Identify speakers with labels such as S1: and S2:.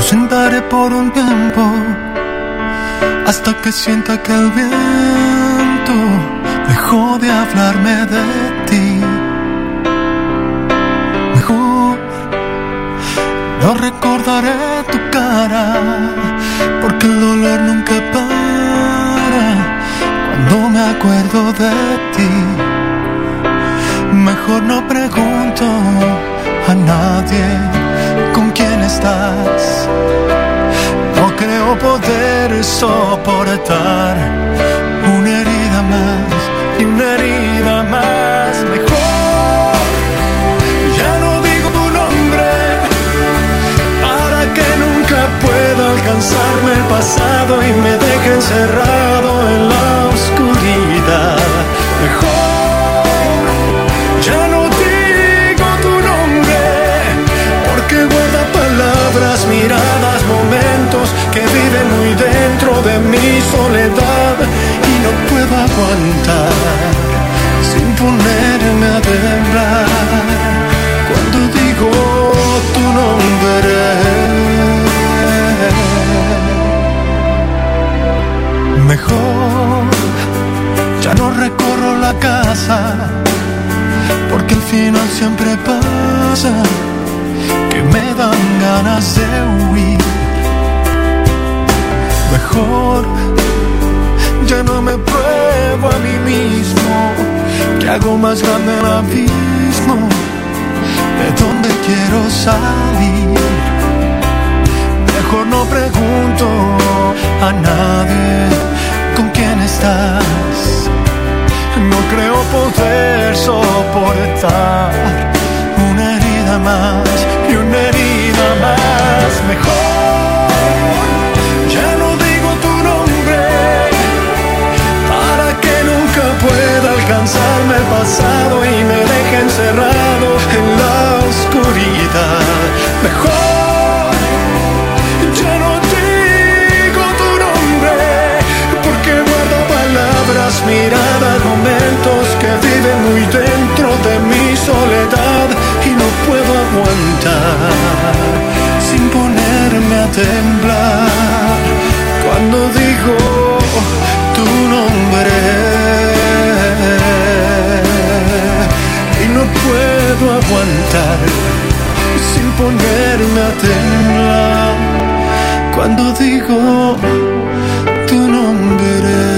S1: ausentaré por un tiempo, hasta que sienta que el viento dejó de hablarme de ti. Mejor no recordaré tu cara, porque el dolor nunca para cuando me acuerdo de ti. Mejor no pregunto a nadie con quién estás. No creo poder soportar una herida más y una herida más. Mejor ya no digo tu nombre, para que nunca pueda alcanzarme el pasado y me deje encerrado en la oscuridad. Mejor ya no digo tu nombre, porque guarda palabras, miradas, momentos que viven muy dentro de mi soledad, y no puedo aguantar sin ponerme a temblar cuando digo tu nombre. Mejor ya no recorro la casa, porque al final siempre pasa que me dan ganas de huir. Mejor ya no me pruebo a mí mismo, que hago más grande el abismo de donde quiero salir. Mejor no pregunto a nadie con quién estás. No creo poder soportar una herida más y una herida más. Mejor ya no digo tu nombre, para que nunca pueda alcanzarme el pasado y me deje encerrado en la oscuridad. Mejor ya no digo tu nombre, porque guarda palabras, miradas, momentos que viven muy dentro de mi soledad, y no puedo aguantar sin ponerme a temblar cuando digo tu nombre. Y no puedo aguantar sin ponerme a temblar cuando digo tu nombre.